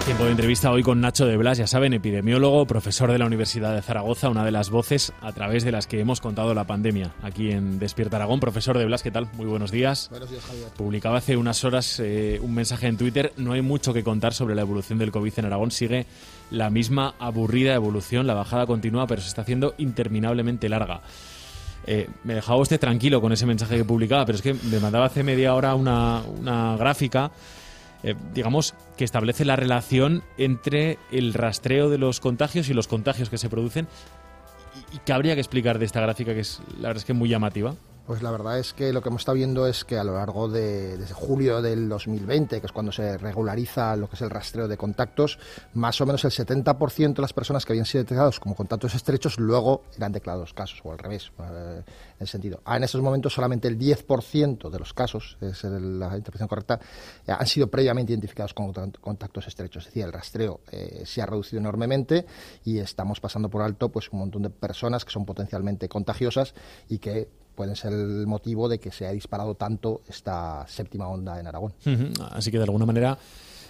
Tiempo de entrevista hoy con Nacho de Blas, ya saben, epidemiólogo, profesor de la Universidad de Zaragoza, una de las voces a través de las que hemos contado la pandemia aquí en Despierta Aragón. Profesor de Blas, ¿qué tal? Muy buenos días. Buenos días, Javier. Publicaba hace unas horas un mensaje en Twitter. No hay mucho que contar sobre la evolución del COVID en Aragón. Sigue la misma aburrida evolución, la bajada continúa, pero se está haciendo interminablemente larga. Me dejaba usted tranquilo con ese mensaje que publicaba, pero es que me mandaba hace media hora una gráfica, digamos, que establece la relación entre el rastreo de los contagios y los contagios que se producen y que habría que explicar de esta gráfica, que es, la verdad es que muy llamativa. Pues la verdad es que lo que hemos estado viendo es que a lo largo desde julio del 2020, que es cuando se regulariza lo que es el rastreo de contactos, más o menos el 70% de las personas que habían sido detectados como contactos estrechos luego eran declarados casos, o al revés, en el sentido. En estos momentos solamente el 10% de los casos, es la interpretación correcta, han sido previamente identificados como contactos estrechos. Es decir, el rastreo se ha reducido enormemente y estamos pasando por alto pues un montón de personas que son potencialmente contagiosas y que pueden ser el motivo de que se haya disparado tanto esta séptima onda en Aragón. Así que, de alguna manera,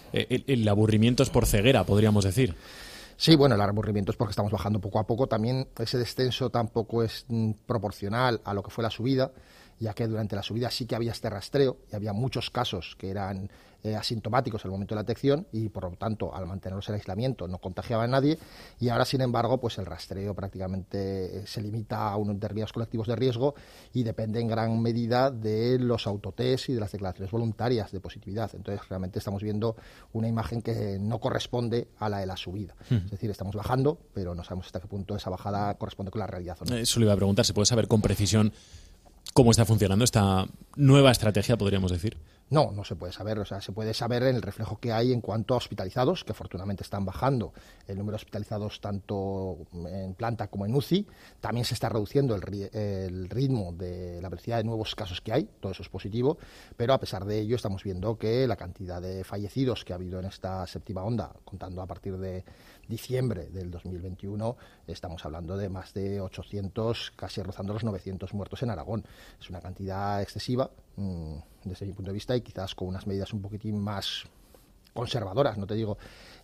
el aburrimiento es por ceguera, podríamos decir. Sí, bueno, el aburrimiento es porque estamos bajando poco a poco. También ese descenso tampoco es proporcional a lo que fue la subida, ya que durante la subida sí que había este rastreo y había muchos casos que eran asintomáticos en el momento de la detección y, por lo tanto, al mantenerlos en aislamiento no contagiaba a nadie, y ahora, sin embargo, pues el rastreo prácticamente se limita a unos determinados colectivos de riesgo y depende en gran medida de los autotest y de las declaraciones voluntarias de positividad. Entonces, realmente estamos viendo una imagen que no corresponde a la de la subida. Es decir, estamos bajando, pero no sabemos hasta qué punto esa bajada corresponde con la realidad o no. Eso le iba a preguntar, ¿se puede saber con precisión cómo está funcionando esta nueva estrategia, podríamos decir? No, no se puede saber. O sea, se puede saber en el reflejo que hay en cuanto a hospitalizados, que afortunadamente están bajando el número de hospitalizados tanto en planta como en UCI. También se está reduciendo el ritmo de la velocidad de nuevos casos que hay. Todo eso es positivo, pero a pesar de ello estamos viendo que la cantidad de fallecidos que ha habido en esta séptima onda, contando a partir de diciembre del 2021, estamos hablando de más de 800, casi rozando los 900 muertos en Aragón. Es una cantidad excesiva desde mi punto de vista, y quizás con unas medidas un poquitín más conservadoras, no te digo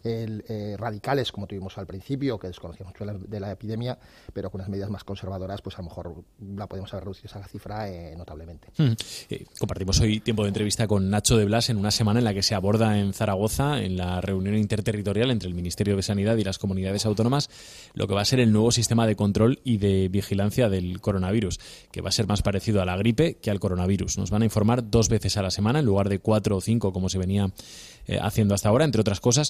radicales como tuvimos al principio, que desconocíamos mucho de la epidemia, pero con unas medidas más conservadoras, pues a lo mejor la podemos haber reducido esa cifra notablemente. Compartimos hoy tiempo de entrevista con Nacho de Blas en una semana en la que se aborda en Zaragoza, en la reunión interterritorial entre el Ministerio de Sanidad y las comunidades autónomas, lo que va a ser el nuevo sistema de control y de vigilancia del coronavirus, que va a ser más parecido a la gripe que al coronavirus. Nos van a informar 2 veces a la semana en lugar de 4 o 5 como se venía haciendo hasta ahora, entre otras cosas.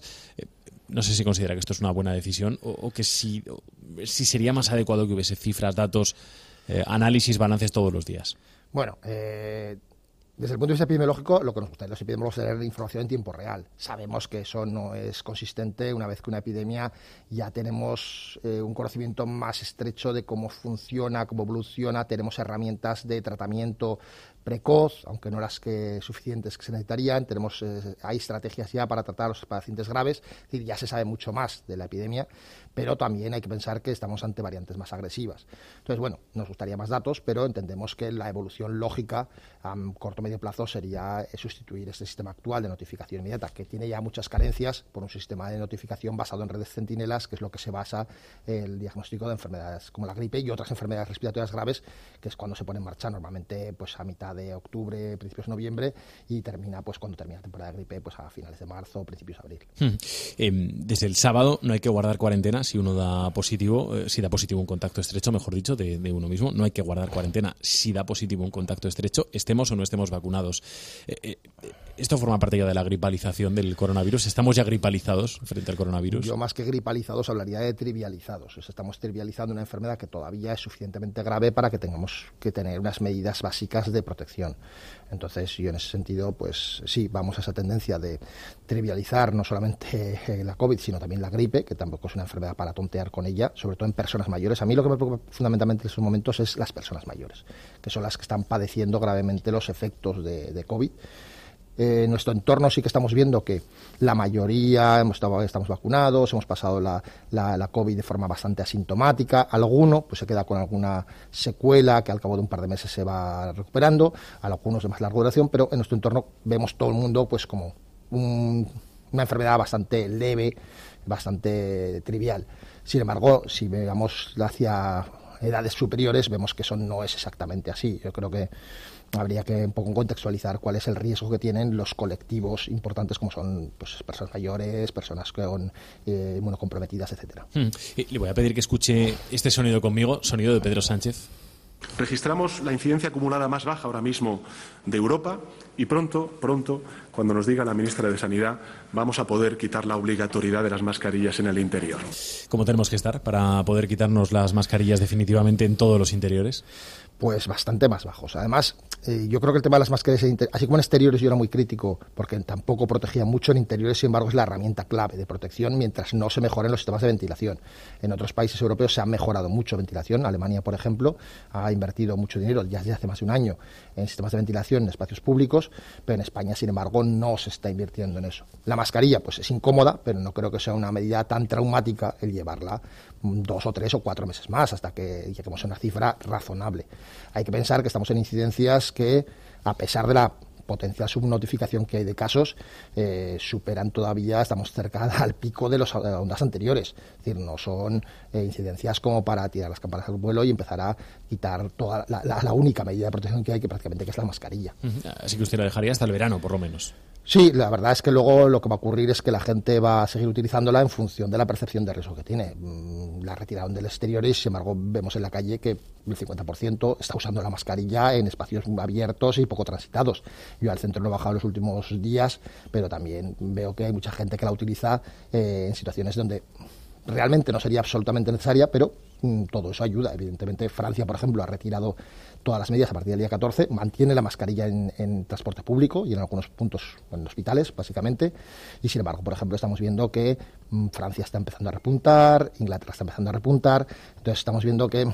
No sé si considera que esto es una buena decisión o que si sería más adecuado que hubiese cifras, datos, análisis, balances todos los días. Bueno, desde el punto de vista epidemiológico, lo que nos gusta los epidemiólogos es tener información en tiempo real. Sabemos que eso no es consistente una vez que una epidemia ya tenemos un conocimiento más estrecho de cómo funciona, cómo evoluciona, tenemos herramientas de tratamiento precoz, aunque no las suficientes que se necesitarían, hay estrategias ya para tratar a los pacientes graves, es decir, ya se sabe mucho más de la epidemia, pero también hay que pensar que estamos ante variantes más agresivas. Entonces, bueno, nos gustaría más datos, pero entendemos que la evolución lógica a corto o medio plazo sería sustituir este sistema actual de notificación inmediata, que tiene ya muchas carencias, por un sistema de notificación basado en redes centinelas, que es lo que se basa el diagnóstico de enfermedades como la gripe y otras enfermedades respiratorias graves, que es cuando se pone en marcha normalmente pues a mitad de octubre, principios de noviembre, y termina pues cuando termina la temporada de gripe, pues a finales de marzo, principios de abril. Desde el sábado no hay que guardar cuarentena si uno da positivo, si da positivo un contacto estrecho, mejor dicho, de uno mismo. No hay que guardar cuarentena si da positivo un contacto estrecho, estemos o no estemos vacunados. ¿Esto forma parte ya de la gripalización del coronavirus? ¿Estamos ya gripalizados frente al coronavirus? Yo, más que gripalizados, hablaría de trivializados. O sea, estamos trivializando una enfermedad que todavía es suficientemente grave para que tengamos que tener unas medidas básicas de protección. Entonces, yo en ese sentido, pues sí, vamos a esa tendencia de trivializar no solamente la COVID, sino también la gripe, que tampoco es una enfermedad para tontear con ella, sobre todo en personas mayores. A mí lo que me preocupa fundamentalmente en estos momentos es las personas mayores, que son las que están padeciendo gravemente los efectos de COVID. En nuestro entorno sí que estamos viendo que la mayoría estamos vacunados, hemos pasado la COVID de forma bastante asintomática. Alguno pues se queda con alguna secuela que al cabo de un par de meses se va recuperando, algunos de más larga duración, pero en nuestro entorno vemos todo el mundo pues como una enfermedad bastante leve, bastante trivial. Sin embargo, si veamos hacia edades superiores, vemos que eso no es exactamente así. Yo creo que habría que un poco contextualizar cuál es el riesgo que tienen los colectivos importantes como son pues, personas mayores, personas con inmunocomprometidas, etcétera. Le voy a pedir que escuche este sonido conmigo, sonido de Pedro Sánchez. Registramos la incidencia acumulada más baja ahora mismo de Europa y pronto, cuando nos diga la ministra de Sanidad, vamos a poder quitar la obligatoriedad de las mascarillas en el interior. ¿Cómo tenemos que estar para poder quitarnos las mascarillas definitivamente en todos los interiores? Pues bastante más bajos. Además, yo creo que el tema de las mascarillas, así como en exteriores yo era muy crítico, porque tampoco protegía mucho, en interiores, sin embargo, es la herramienta clave de protección mientras no se mejoren los sistemas de ventilación. En otros países europeos se ha mejorado mucho ventilación. Alemania, por ejemplo, ha invertido mucho dinero, ya desde hace más de un año, en sistemas de ventilación en espacios públicos, pero en España, sin embargo, no se está invirtiendo en eso. La mascarilla, pues es incómoda, pero no creo que sea una medida tan traumática el llevarla 2 o 3 o 4 meses más hasta que lleguemos a una cifra razonable. Hay que pensar que estamos en incidencias que, a pesar de la potencial subnotificación que hay de casos, superan todavía, estamos cerca al pico de las ondas anteriores. Es decir, no son incidencias como para tirar las campanas al vuelo y empezar a quitar toda la única medida de protección que hay, que prácticamente que es la mascarilla. Así que usted la dejaría hasta el verano, por lo menos. Sí, la verdad es que luego lo que va a ocurrir es que la gente va a seguir utilizándola en función de la percepción de riesgo que tiene. La retiraron del exterior y, sin embargo, vemos en la calle que el 50% está usando la mascarilla en espacios abiertos y poco transitados. Yo al centro no he bajado en los últimos días, pero también veo que hay mucha gente que la utiliza en situaciones donde realmente no sería absolutamente necesaria, pero todo eso ayuda. Evidentemente, Francia, por ejemplo, ha retirado todas las medidas a partir del día 14, mantiene la mascarilla en transporte público y en algunos puntos en hospitales, básicamente, y sin embargo, por ejemplo, estamos viendo que Francia está empezando a repuntar, Inglaterra está empezando a repuntar, entonces estamos viendo que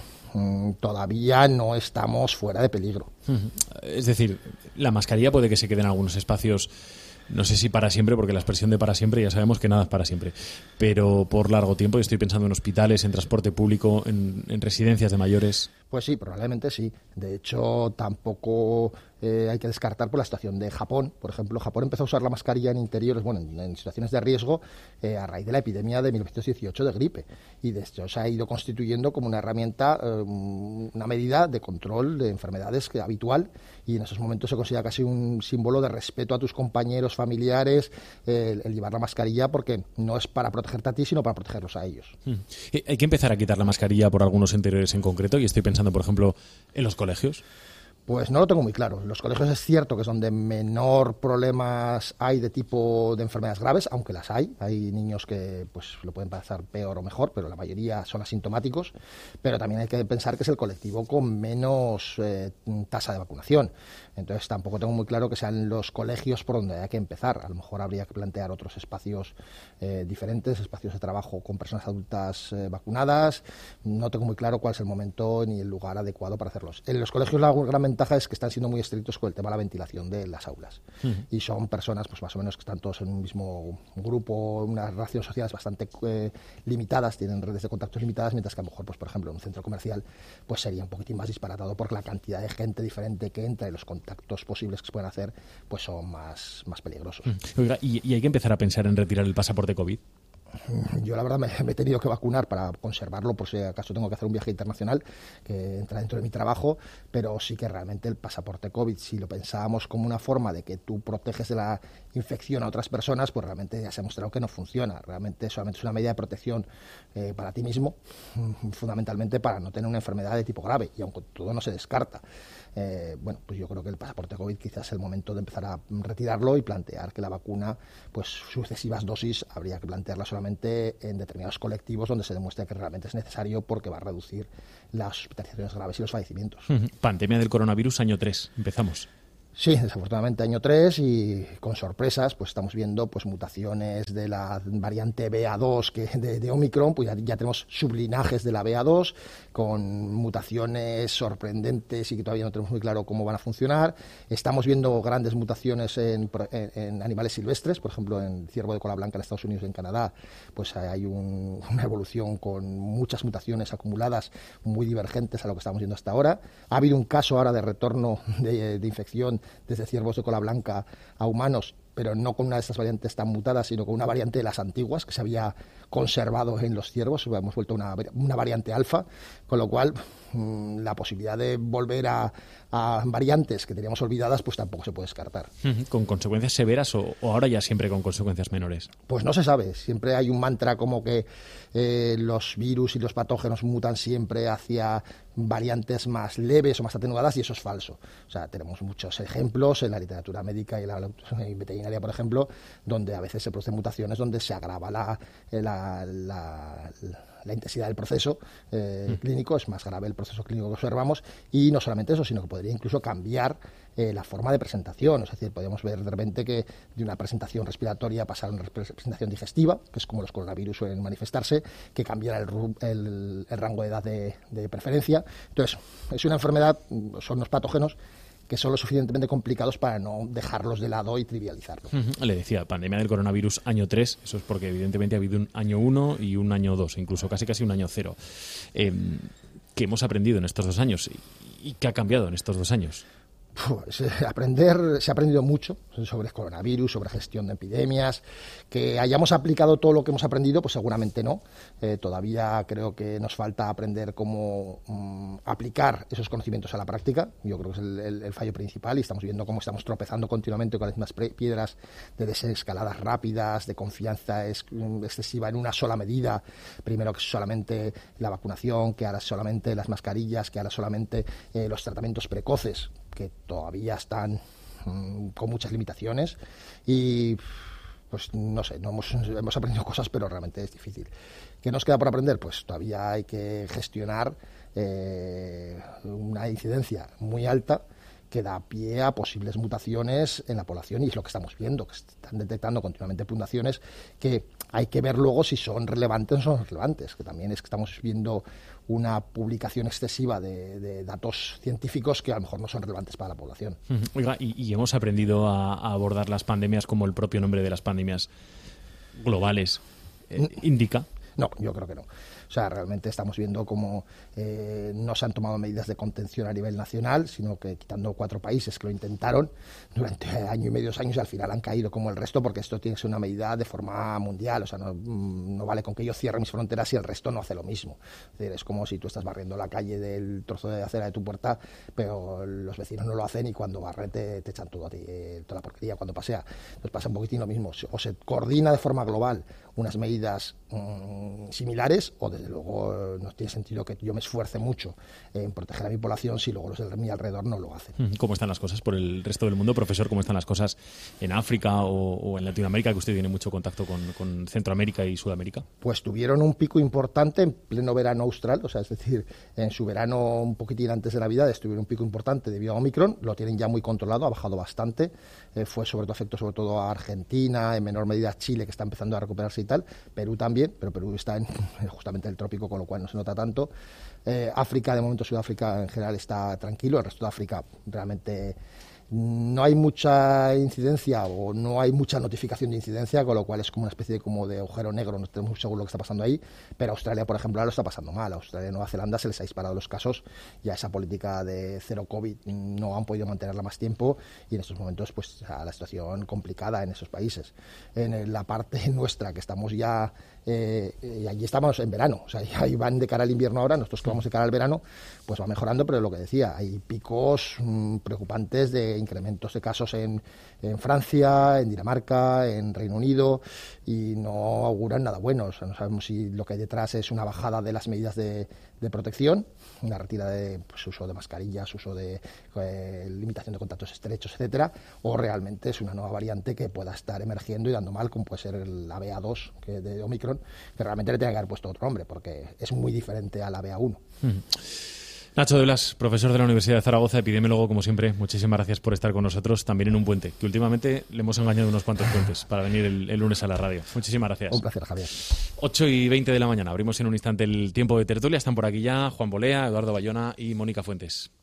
todavía no estamos fuera de peligro. Es decir, la mascarilla puede que se quede en algunos espacios, no sé si para siempre, porque la expresión de para siempre ya sabemos que nada es para siempre, pero por largo tiempo. Y estoy pensando en hospitales, en transporte público, en residencias de mayores. Pues sí, probablemente sí. De hecho, tampoco hay que descartar por la situación de Japón. Por ejemplo, Japón empezó a usar la mascarilla en interiores, bueno, en situaciones de riesgo, a raíz de la epidemia de 1918 de gripe. Y de hecho se ha ido constituyendo como una herramienta, una medida de control de enfermedades habitual. Y en esos momentos se considera casi un símbolo de respeto a tus compañeros, familiares, el llevar la mascarilla, porque no es para protegerte a ti, sino para protegerlos a ellos. Hay que empezar a quitar la mascarilla por algunos interiores en concreto, y estoy pensando, por ejemplo, en los colegios. Pues no lo tengo muy claro. Los colegios es cierto que es donde menor problemas hay de tipo de enfermedades graves, aunque las hay. Hay niños que pues lo pueden pasar peor o mejor, pero la mayoría son asintomáticos. Pero también hay que pensar que es el colectivo con menos tasa de vacunación. Entonces tampoco tengo muy claro que sean los colegios por donde hay que empezar. A lo mejor habría que plantear otros espacios diferentes, espacios de trabajo con personas adultas vacunadas. No tengo muy claro cuál es el momento ni el lugar adecuado para hacerlos. En los colegios la gran ventaja es que están siendo muy estrictos con el tema de la ventilación de las aulas. Y son personas pues más o menos que están todos en un mismo grupo, unas relaciones sociales bastante limitadas, tienen redes de contactos limitadas, mientras que a lo mejor, pues por ejemplo, en un centro comercial pues sería un poquitín más disparatado por la cantidad de gente diferente que entra y los contactos posibles que se pueden hacer pues son más peligrosos. Oiga, ¿y hay que empezar a pensar en retirar el pasaporte COVID? Yo la verdad me he tenido que vacunar para conservarlo por si acaso tengo que hacer un viaje internacional que entra dentro de mi trabajo, pero sí que realmente el pasaporte COVID, si lo pensábamos como una forma de que tú proteges de la infección a otras personas, pues realmente ya se ha mostrado que no funciona. Realmente solamente es una medida de protección para ti mismo, fundamentalmente para no tener una enfermedad de tipo grave, y aunque todo no se descarta. Bueno, pues yo creo que el pasaporte COVID quizás es el momento de empezar a retirarlo y plantear que la vacuna, pues sucesivas dosis habría que plantearla solamente en determinados colectivos donde se demuestre que realmente es necesario, porque va a reducir las hospitalizaciones graves y los fallecimientos. Pandemia del coronavirus, año 3. Empezamos. Sí, desafortunadamente año 3 y con sorpresas, pues estamos viendo pues mutaciones de la variante BA2 de Omicron, pues ya tenemos sublinajes de la BA2 con mutaciones sorprendentes y que todavía no tenemos muy claro cómo van a funcionar. Estamos viendo grandes mutaciones en animales silvestres, por ejemplo en ciervo de cola blanca en Estados Unidos y en Canadá, pues hay una evolución con muchas mutaciones acumuladas muy divergentes a lo que estamos viendo hasta ahora. Ha habido un caso ahora de retorno de infección desde ciervos de cola blanca a humanos pero no con una de estas variantes tan mutadas, sino con una variante de las antiguas que se había conservado en los ciervos. Hemos vuelto una variante alfa, con lo cual la posibilidad de volver a variantes que teníamos olvidadas pues tampoco se puede descartar. ¿Con consecuencias severas o ahora ya siempre con consecuencias menores? Pues no se sabe. Siempre hay un mantra como que los virus y los patógenos mutan siempre hacia variantes más leves o más atenuadas, y eso es falso. O sea, tenemos muchos ejemplos en la literatura médica y la veterinaria, por ejemplo, donde a veces se producen mutaciones donde se agrava la intensidad del proceso clínico, es más grave el proceso clínico que observamos, y no solamente eso, sino que podría incluso cambiar la forma de presentación. Es decir, podemos ver de repente que de una presentación respiratoria pasar a una presentación digestiva, que es como los coronavirus suelen manifestarse, que cambiara el rango de edad de preferencia. Entonces, es una enfermedad, son unos patógenos que son lo suficientemente complicados para no dejarlos de lado y trivializarlos. Le decía, pandemia del coronavirus año 3, eso es porque evidentemente ha habido un año 1 y un año 2, incluso casi un año 0. ¿Qué hemos aprendido en estos 2 años? ¿Y qué ha cambiado en estos 2 años? Se ha aprendido mucho sobre coronavirus, sobre gestión de epidemias. Que hayamos aplicado todo lo que hemos aprendido, pues seguramente no. Todavía creo que nos falta aprender cómo aplicar esos conocimientos a la práctica. Yo creo que es el fallo principal, y estamos viendo cómo estamos tropezando continuamente con las mismas piedras de desescaladas rápidas, de confianza excesiva en una sola medida. Primero que solamente la vacunación, que ahora solamente las mascarillas, que ahora solamente los tratamientos precoces, que todavía están con muchas limitaciones, y pues no sé, hemos aprendido cosas, pero realmente es difícil. ¿Qué nos queda por aprender? Pues todavía hay que gestionar una incidencia muy alta que da pie a posibles mutaciones en la población, y es lo que estamos viendo, que están detectando continuamente mutaciones que hay que ver luego si son relevantes o no son relevantes, que también es que estamos viendo una publicación excesiva de datos científicos que a lo mejor no son relevantes para la población. Oiga, ¿y hemos aprendido a abordar las pandemias como el propio nombre de las pandemias globales indica? No, yo creo que no. O sea, realmente estamos viendo cómo no se han tomado medidas de contención a nivel nacional, sino que quitando 4 países que lo intentaron durante año y medio, 2 años, y al final han caído como el resto, porque esto tiene que ser una medida de forma mundial. O sea, no vale con que yo cierre mis fronteras y el resto no hace lo mismo. Es decir, es como si tú estás barriendo la calle del trozo de acera de tu puerta, pero los vecinos no lo hacen, y cuando barren te echan todo a ti, toda la porquería cuando pasea. Entonces pasa un poquitín lo mismo. O se coordina de forma global unas medidas similares, o desde luego no tiene sentido que yo me esfuerce mucho en proteger a mi población si luego los de mi alrededor no lo hacen. ¿Cómo están las cosas por el resto del mundo, profesor? ¿Cómo están las cosas en África o en Latinoamérica, que usted tiene mucho contacto con Centroamérica y Sudamérica? Pues tuvieron un pico importante en pleno verano austral, o sea, es decir, en su verano un poquitín antes de Navidad tuvieron un pico importante debido a Omicron. Lo tienen ya muy controlado, ha bajado bastante. Fue afecto sobre todo a Argentina, en menor medida a Chile, que está empezando a recuperarse y tal. Perú también, pero Perú está justamente en el trópico, con lo cual no se nota tanto. África, de momento Sudáfrica en general está tranquilo. El resto de África realmente no hay mucha incidencia, o no hay mucha notificación de incidencia, con lo cual es como una especie de agujero negro. No tenemos muy seguro lo que está pasando ahí. Pero Australia, por ejemplo, ahora lo está pasando mal. Australia y Nueva Zelanda se les ha disparado los casos, y a esa política de cero COVID no han podido mantenerla más tiempo, y en estos momentos pues la situación complicada en esos países. En la parte nuestra, que estamos ya y allí estamos en verano, o sea, ahí van de cara al invierno ahora, nosotros que vamos de cara al verano, pues va mejorando, pero lo que decía, hay picos preocupantes de incrementos de casos en Francia, en Dinamarca, en Reino Unido, y no auguran nada bueno. O sea, no sabemos si lo que hay detrás es una bajada de las medidas de protección, una retirada de uso de mascarillas, uso de limitación de contactos estrechos, etcétera, o realmente es una nueva variante que pueda estar emergiendo y dando mal, como puede ser la BA2 de Omicron, que realmente le tenga que haber puesto otro nombre, porque es muy diferente a la BA1. Nacho de Blas, profesor de la Universidad de Zaragoza, epidemiólogo, como siempre, muchísimas gracias por estar con nosotros, también en un puente, que últimamente le hemos engañado unos cuantos puentes para venir el lunes a la radio. Muchísimas gracias. Un placer, Javier. 8:20 de la mañana, abrimos en un instante el tiempo de tertulia, están por aquí ya Juan Bolea, Eduardo Bayona y Mónica Fuentes.